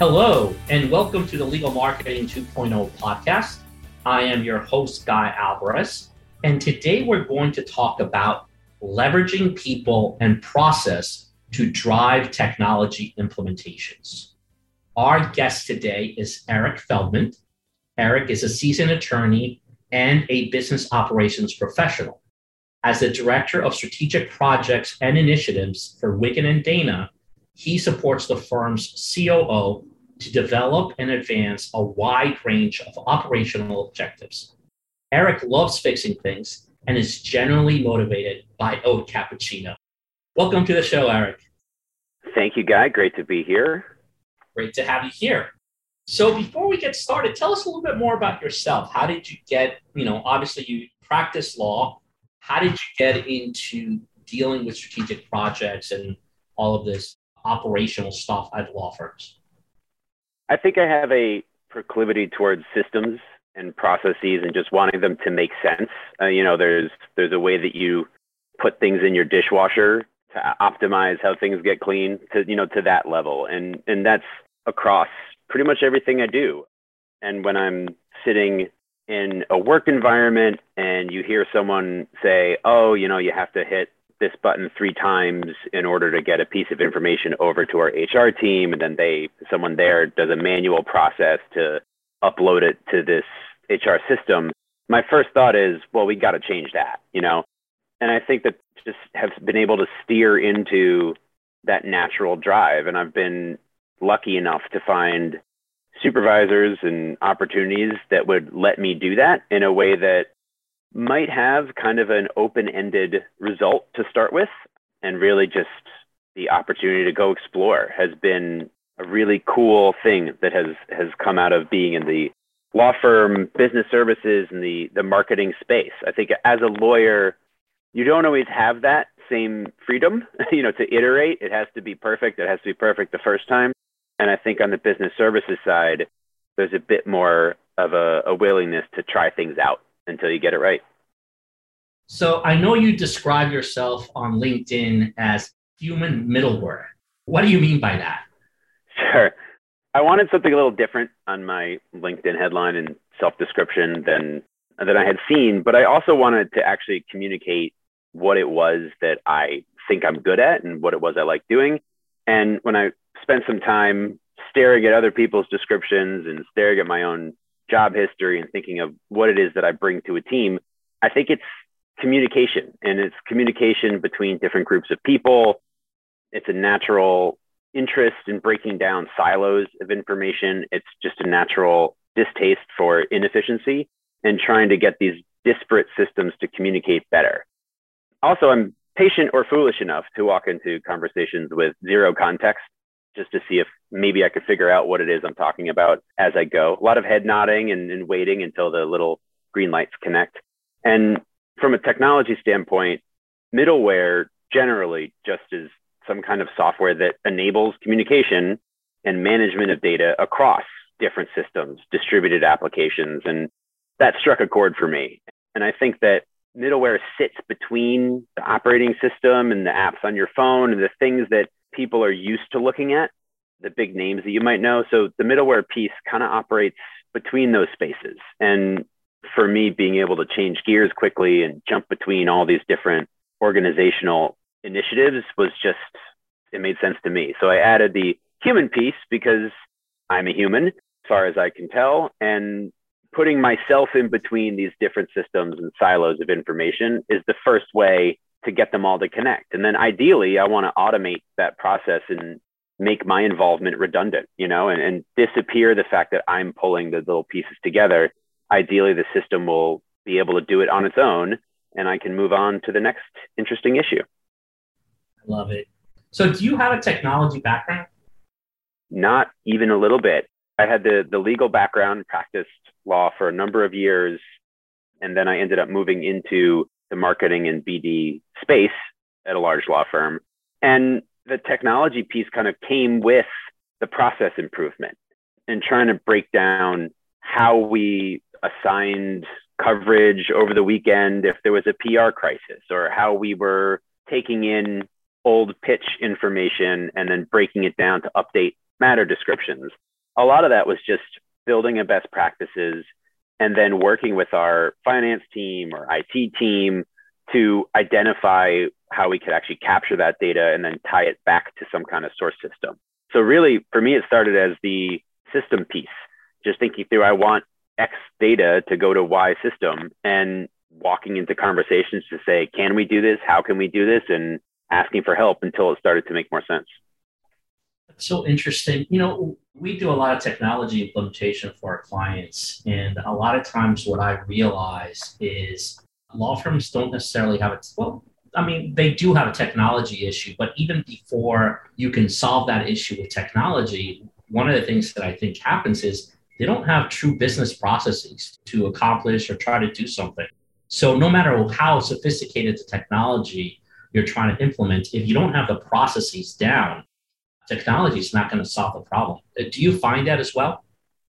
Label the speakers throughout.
Speaker 1: Hello, and welcome to the Legal Marketing 2.0 podcast. I am your host, Guy Alvarez, and today we're going to talk about leveraging people and process to drive technology implementations. Our guest today is Eric Feldman. Eric is a seasoned attorney and a business operations professional. As the Director of Strategic Projects and Initiatives for Wiggin & Dana, he supports the firm's COO to develop and advance a wide range of operational objectives. Eric loves fixing things and is generally motivated by oat cappuccino. Welcome to the show, Eric.
Speaker 2: Thank you, Guy. Great to be here.
Speaker 1: Great to have you here. So before we get started, tell us a little bit more about yourself. How did you get, obviously you practice law. How did you get into dealing with strategic projects and all of this operational stuff at law firms?
Speaker 2: I think I have a proclivity towards systems and processes and just wanting them to make sense. There's a way that you put things in your dishwasher to optimize how things get clean to that level. And that's across pretty much everything I do. And when I'm sitting in a work environment and you hear someone say, oh, you have to hit this button 3 times in order to get a piece of information over to our HR team. And then someone there does a manual process to upload it to this HR system. My first thought is, well, we got to change that, And I think that just have been able to steer into that natural drive. And I've been lucky enough to find supervisors and opportunities that would let me do that in a way that might have kind of an open-ended result to start with, and really just the opportunity to go explore has been a really cool thing that has come out of being in the law firm, business services, and the marketing space. I think as a lawyer, you don't always have that same freedom, to iterate. It has to be perfect. It has to be perfect the first time. And I think on the business services side, there's a bit more of a willingness to try things out until you get it right.
Speaker 1: So I know you describe yourself on LinkedIn as human middleware. What do you mean by that?
Speaker 2: Sure. I wanted something a little different on my LinkedIn headline and self-description than I had seen, but I also wanted to actually communicate what it was that I think I'm good at and what it was I like doing. And when I spent some time staring at other people's descriptions and staring at my own job history and thinking of what it is that I bring to a team, I think it's communication, and it's communication between different groups of people. It's a natural interest in breaking down silos of information. It's just a natural distaste for inefficiency and trying to get these disparate systems to communicate better. Also, I'm patient or foolish enough to walk into conversations with zero context just to see if maybe I could figure out what it is I'm talking about as I go. A lot of head nodding and waiting until the little green lights connect. And from a technology standpoint, middleware generally just is some kind of software that enables communication and management of data across different systems, distributed applications. And that struck a chord for me. And I think that middleware sits between the operating system and the apps on your phone and the things that people are used to looking at, the big names that you might know. So the middleware piece kind of operates between those spaces. And for me, being able to change gears quickly and jump between all these different organizational initiatives it made sense to me. So I added the human piece because I'm a human, as far as I can tell, and putting myself in between these different systems and silos of information is the first way to get them all to connect. And then ideally, I want to automate that process and make my involvement redundant, and disappear the fact that I'm pulling the little pieces together. Ideally, the system will be able to do it on its own, and I can move on to the next interesting issue.
Speaker 1: I love it. So do you have a technology background?
Speaker 2: Not even a little bit. I had the legal background, practiced law for a number of years, and then I ended up moving into the marketing and BD space at a large law firm. And the technology piece kind of came with the process improvement and trying to break down how we assigned coverage over the weekend if there was a PR crisis, or how we were taking in old pitch information and then breaking it down to update matter descriptions. a lot of that was just building a best practices and then working with our finance team or IT team to identify how we could actually capture that data and then tie it back to some kind of source system. So really, for me, it started as the system piece, just thinking through, I want X data to go to Y system, and walking into conversations to say, can we do this? How can we do this? And asking for help until it started to make more sense.
Speaker 1: That's so interesting. You know, we do a lot of technology implementation for our clients. And a lot of times what I realize is law firms don't necessarily have it. Well, I mean, they do have a technology issue, but even before you can solve that issue with technology, one of the things that I think happens is they don't have true business processes to accomplish or try to do something. So no matter how sophisticated the technology you're trying to implement, if you don't have the processes down, technology is not going to solve the problem. Do you find that as well?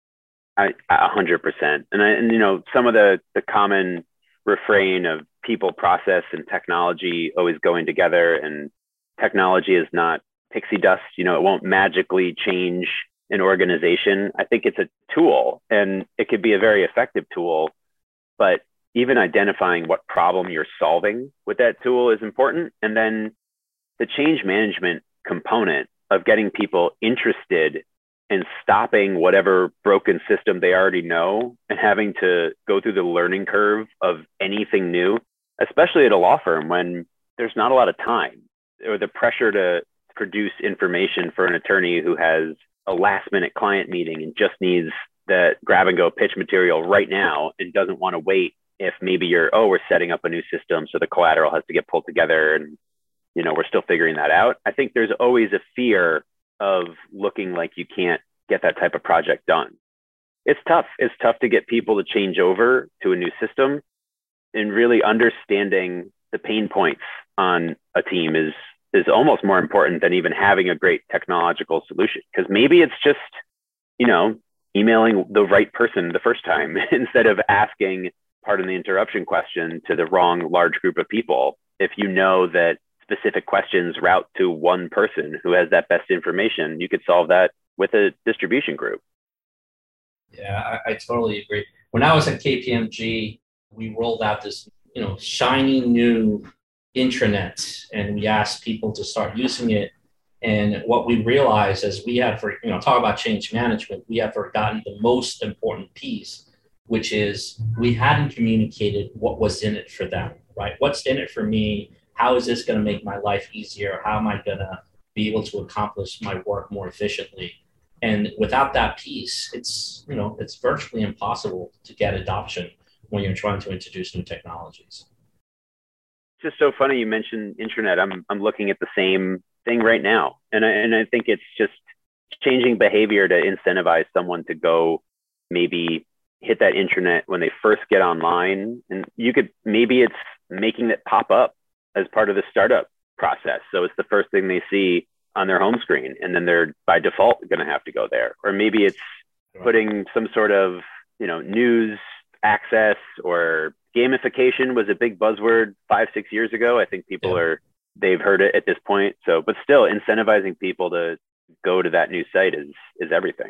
Speaker 2: 100%. And you know, some of the common refrain of people, process, and technology always going together, and technology is not pixie dust. You know, it won't magically change an organization. I think it's a tool, and it could be a very effective tool, but even identifying what problem you're solving with that tool is important. And then the change management component of getting people interested in stopping whatever broken system they already know and having to go through the learning curve of anything new, especially at a law firm when there's not a lot of time, or the pressure to produce information for an attorney who has a last minute client meeting and just needs that grab and go pitch material right now and doesn't want to wait. If maybe we're setting up a new system, so the collateral has to get pulled together and, you know, we're still figuring that out. I think there's always a fear of looking like you can't get that type of project done. It's tough. It's tough to get people to change over to a new system, and really understanding the pain points on a team is almost more important than even having a great technological solution. Because maybe it's just, you know, emailing the right person the first time instead of asking, pardon the interruption, question to the wrong large group of people. If you know that specific questions route to one person who has that best information, you could solve that with a distribution group.
Speaker 1: Yeah, I totally agree. When I was at KPMG, we rolled out this, you know, shiny new intranet, and we asked people to start using it. And what we realized is we had, talk about change management, we had forgotten the most important piece, which is we hadn't communicated what was in it for them, right? What's in it for me? How is this going to make my life easier? How am I going to be able to accomplish my work more efficiently? And without that piece, it's virtually impossible to get adoption when you're trying to introduce new technologies.
Speaker 2: It's just so funny you mentioned intranet. I'm looking at the same thing right now. And I think it's just changing behavior to incentivize someone to go maybe hit that intranet when they first get online. And maybe it's making it pop up as part of the startup process. So it's the first thing they see on their home screen, and then they're by default going to have to go there. Or maybe it's putting some sort of, news access, or gamification was a big buzzword 5-6 years ago. I think they've heard it at this point. So, but still incentivizing people to go to that new site is everything.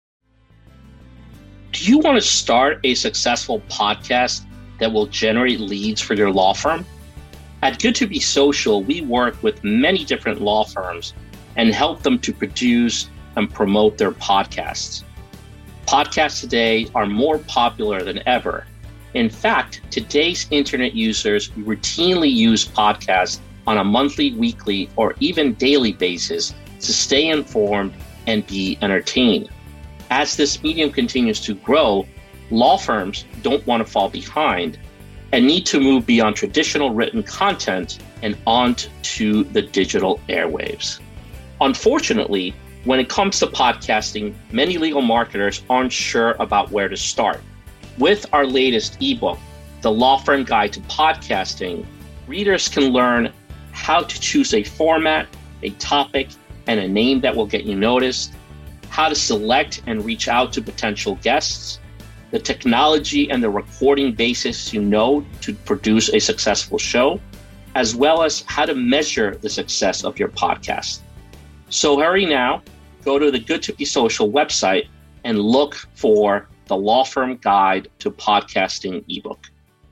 Speaker 1: Do you want to start a successful podcast that will generate leads for your law firm? At Good to Be Social, we work with many different law firms and help them to produce and promote their podcasts. Podcasts today are more popular than ever. In fact, today's internet users routinely use podcasts on a monthly, weekly, or even daily basis to stay informed and be entertained. As this medium continues to grow, law firms don't want to fall behind and need to move beyond traditional written content and onto the digital airwaves. Unfortunately, when it comes to podcasting, many legal marketers aren't sure about where to start. With our latest ebook, The Law Firm Guide to Podcasting, readers can learn how to choose a format, a topic, and a name that will get you noticed, how to select and reach out to potential guests, the technology and the recording basis to produce a successful show, as well as how to measure the success of your podcast. So hurry now, go to the Good to Be Social website and look for the Law Firm Guide to Podcasting ebook.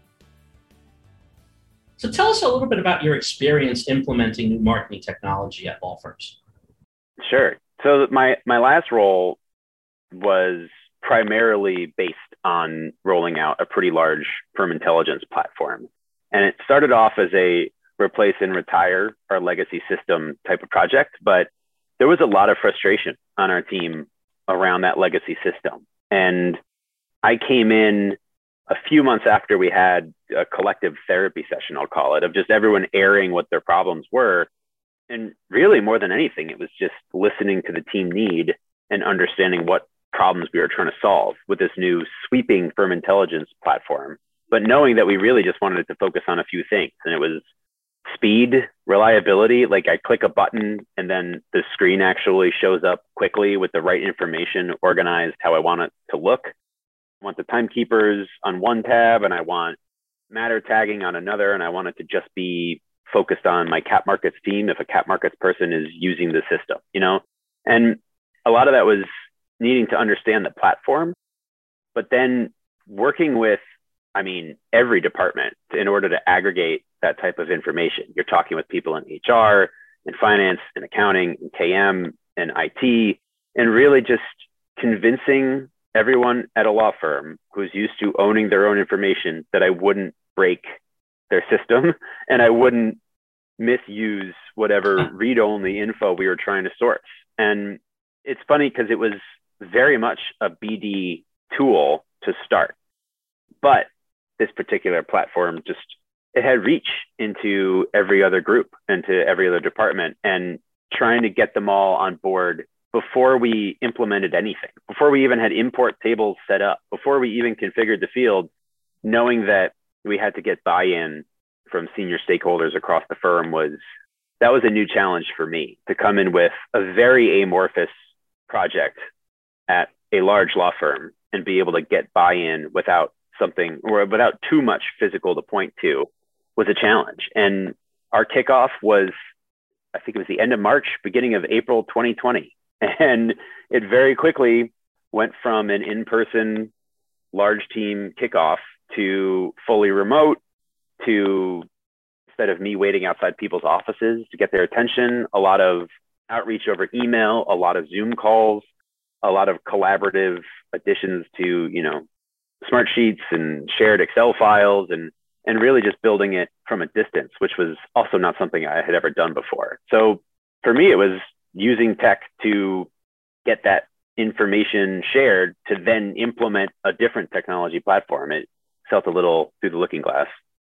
Speaker 1: So tell us a little bit about your experience implementing new marketing technology at law firms.
Speaker 2: Sure. So my last role was primarily based on rolling out a pretty large firm intelligence platform. And it started off as a replace and retire our legacy system type of project, but there was a lot of frustration on our team around that legacy system. And I came in a few months after we had a collective therapy session, I'll call it, of just everyone airing what their problems were. And really, more than anything, it was just listening to the team need and understanding what problems we were trying to solve with this new sweeping firm intelligence platform, but knowing that we really just wanted it to focus on a few things. And it was speed, reliability, like I click a button and then the screen actually shows up quickly with the right information organized how I want it to look. I want the timekeepers on one tab and I want matter tagging on another, and I want it to just be focused on my cap markets team if a cap markets person is using the system, you know? And a lot of that was needing to understand the platform, but then working with, every department in order to aggregate that type of information. You're talking with people in HR, in finance, in accounting, in KM, and IT, and really just convincing everyone at a law firm who's used to owning their own information that I wouldn't break their system and I wouldn't misuse whatever read-only info we were trying to source. And it's funny because it was very much a BD tool to start, but this particular platform it had reach into every other group and to every other department, and trying to get them all on board before we implemented anything, before we even had import tables set up, before we even configured the field, knowing that we had to get buy-in from senior stakeholders across the firm was a new challenge for me to come in with a very amorphous project at a large law firm and be able to get buy-in without too much physical to point to was a challenge. And our kickoff was, I think it was the end of March, beginning of April 2020. And it very quickly went from an in-person large team kickoff to fully remote, to instead of me waiting outside people's offices to get their attention, a lot of outreach over email, a lot of Zoom calls, a lot of collaborative additions to, smart sheets and shared Excel files, and really just building it from a distance, which was also not something I had ever done before. So for me, it was using tech to get that information shared to then implement a different technology platform. It felt a little through the looking glass.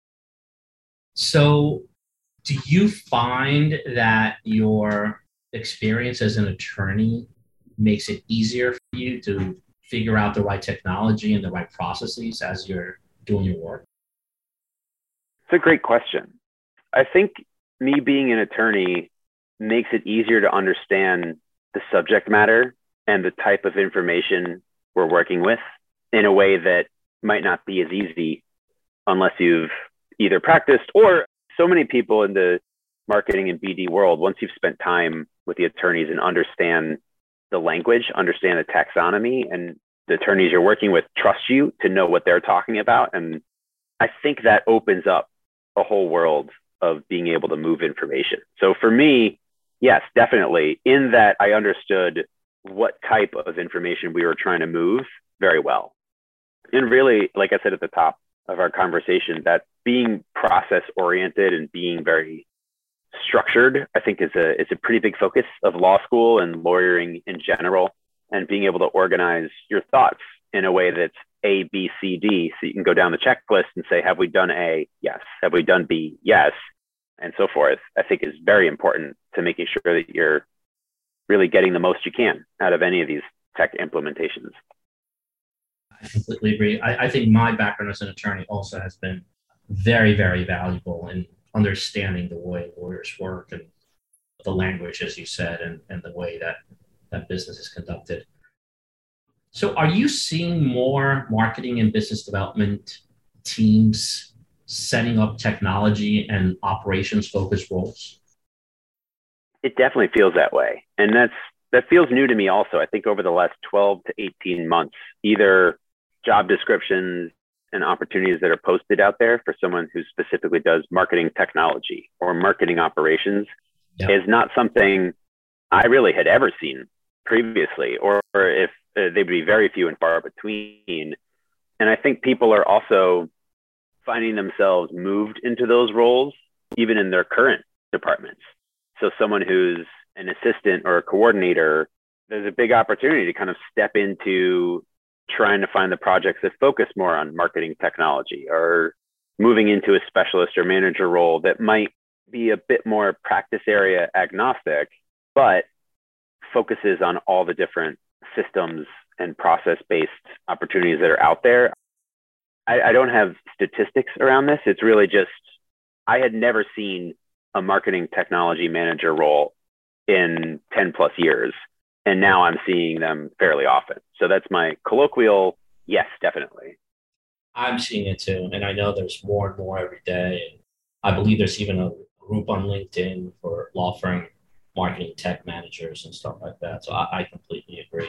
Speaker 1: So do you find that your experience as an attorney makes it easier for you to figure out the right technology and the right processes as you're doing your work?
Speaker 2: It's a great question. I think me being an attorney makes it easier to understand the subject matter and the type of information we're working with in a way that might not be as easy unless you've either practiced, or so many people in the marketing and BD world, once you've spent time with the attorneys and understand the language, understand the taxonomy, and the attorneys you're working with trust you to know what they're talking about. And I think that opens up a whole world of being able to move information. So for me, yes, definitely, in that I understood what type of information we were trying to move very well. And really, like I said at the top of our conversation, that being process oriented and being very structured, I think is a pretty big focus of law school and lawyering in general, and being able to organize your thoughts in a way that's A, B, C, D. So you can go down the checklist and say, have we done A? Yes. Have we done B? Yes. And so forth, I think is very important to making sure that you're really getting the most you can out of any of these tech implementations.
Speaker 1: I completely agree. I think my background as an attorney also has been very, very valuable in understanding the way lawyers work and the language, as you said, and the way that business is conducted. So are you seeing more marketing and business development teams setting up technology and operations focused roles?
Speaker 2: It definitely feels that way. And that's that feels new to me also. I think over the last 12 to 18 months, either job descriptions and opportunities that are posted out there for someone who specifically does marketing technology or marketing operations is not something I really had ever seen previously, or if they would be very few and far between. And I think people are also finding themselves moved into those roles, even in their current departments. So someone who's an assistant or a coordinator, there's a big opportunity to kind of step into trying to find the projects that focus more on marketing technology, or moving into a specialist or manager role that might be a bit more practice area agnostic, but focuses on all the different systems and process-based opportunities that are out there. I don't have statistics around this. It's really just, I had never seen a marketing technology manager role in 10 plus years. And now I'm seeing them fairly often. So that's my colloquial yes, definitely.
Speaker 1: I'm seeing it too. And I know there's more and more every day. I believe there's even a group on LinkedIn for law firm marketing tech managers and stuff like that. So I completely agree.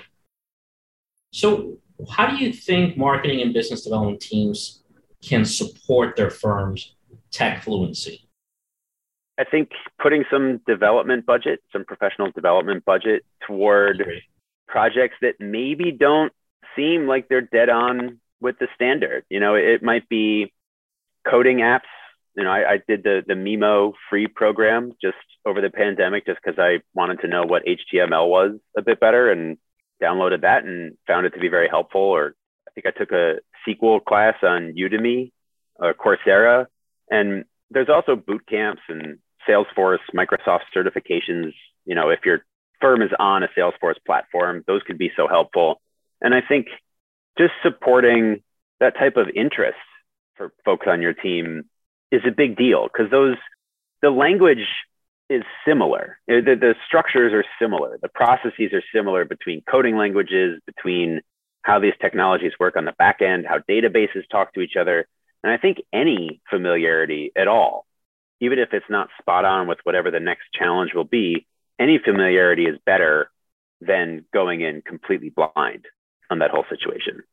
Speaker 1: So how do you think marketing and business development teams can support their firm's tech fluency?
Speaker 2: I think putting some development budget, some professional development budget toward projects that maybe don't seem like they're dead on with the standard. You know, it might be coding apps. You know, I did the Mimo free program just over the pandemic, just because I wanted to know what HTML was a bit better, and downloaded that and found it to be very helpful. Or I think I took a SQL class on Udemy or Coursera. And there's also boot camps and Salesforce, Microsoft certifications. You know, if your firm is on a Salesforce platform, those could be so helpful. And I think just supporting that type of interest for folks on your team is a big deal, because the language is similar. The structures are similar. The processes are similar between coding languages, between how these technologies work on the back end, how databases talk to each other. And I think any familiarity at all, even if it's not spot on with whatever the next challenge will be, any familiarity is better than going in completely blind on that whole situation.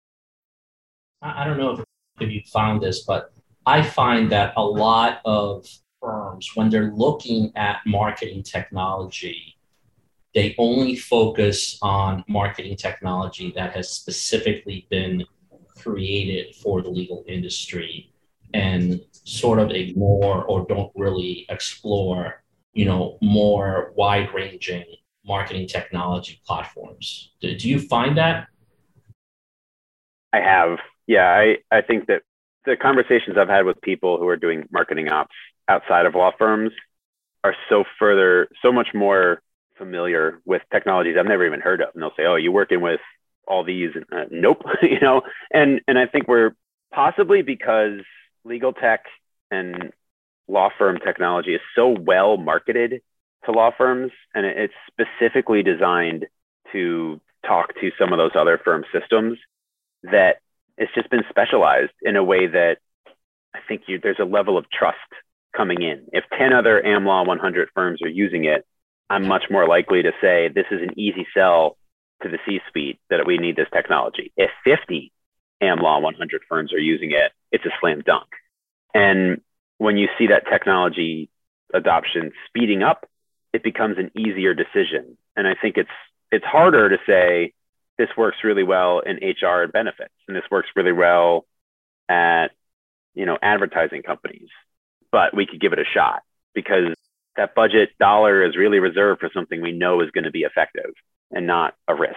Speaker 1: I don't know if you found this, but I find that a lot of firms, when they're looking at marketing technology, they only focus on marketing technology that has specifically been created for the legal industry, and sort of ignore or don't really explore, you know, more wide-ranging marketing technology platforms. Do you find that?
Speaker 2: I have. Yeah, I think that the conversations I've had with people who are doing marketing ops outside of law firms are so much more familiar with technologies I've never even heard of. And they'll say, oh, you working with all these? Nope. You know, and I think we're possibly because legal tech and law firm technology is so well marketed to law firms, and it's specifically designed to talk to some of those other firm systems, that it's just been specialized in a way that I think there's a level of trust coming in. If 10 other AmLaw 100 firms are using it, I'm much more likely to say this is an easy sell to the C-suite that we need this technology. If 50 AmLaw 100 firms are using it, it's a slam dunk. And when you see that technology adoption speeding up, it becomes an easier decision. And I think it's harder to say this works really well in HR and benefits, and this works really well at, you know, advertising companies, but we could give it a shot because that budget dollar is really reserved for something we know is going to be effective and not a risk.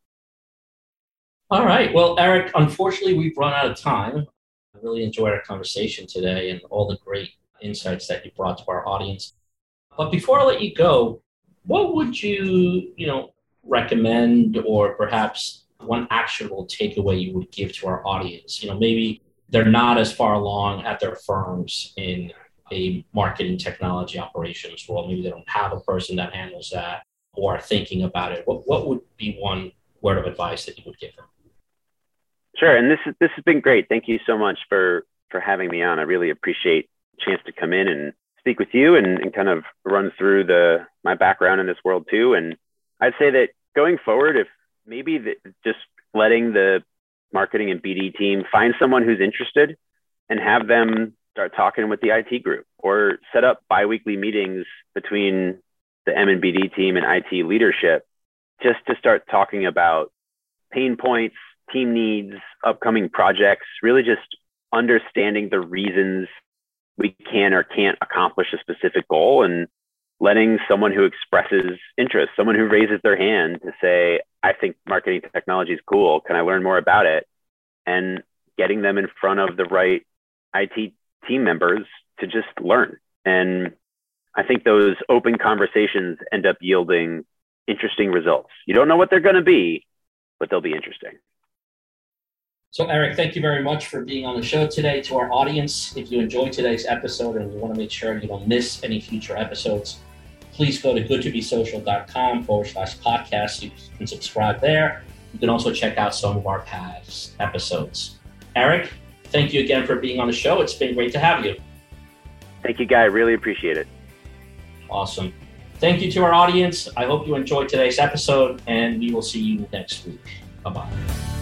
Speaker 1: All right. Well, Eric, unfortunately, we've run out of time. I really enjoyed our conversation today and all the great insights that you brought to our audience. But before I let you go, what would you recommend, or perhaps one actionable takeaway you would give to our audience? You know, maybe they're not as far along at their firms in a marketing technology operations role. Maybe they don't have a person that handles that or are thinking about it. What would be one word of advice that you would give them?
Speaker 2: Sure. And this has been great. Thank you so much for having me on. I really appreciate the chance to come in and speak with you and kind of run through my background in this world too. And I'd say that going forward, if maybe just letting the marketing and BD team find someone who's interested and have them start talking with the IT group, or set up biweekly meetings between the M and BD team and IT leadership, just to start talking about pain points, team needs, upcoming projects, really just understanding the reasons we can or can't accomplish a specific goal, and letting someone who expresses interest, someone who raises their hand to say, I think marketing technology is cool, can I learn more about it? And getting them in front of the right IT team members to just learn. And I think those open conversations end up yielding interesting results. You don't know what they're going to be, but they'll be interesting.
Speaker 1: So Eric, thank you very much for being on the show today. To our audience, if you enjoyed today's episode and you want to make sure you don't miss any future episodes, please go to goodtobesocial.com/podcast. You can subscribe there. You can also check out some of our past episodes. Eric, thank you again for being on the show. It's been great to have you.
Speaker 2: Thank you, Guy. I really appreciate it.
Speaker 1: Awesome. Thank you to our audience. I hope you enjoyed today's episode, and we will see you next week. Bye-bye.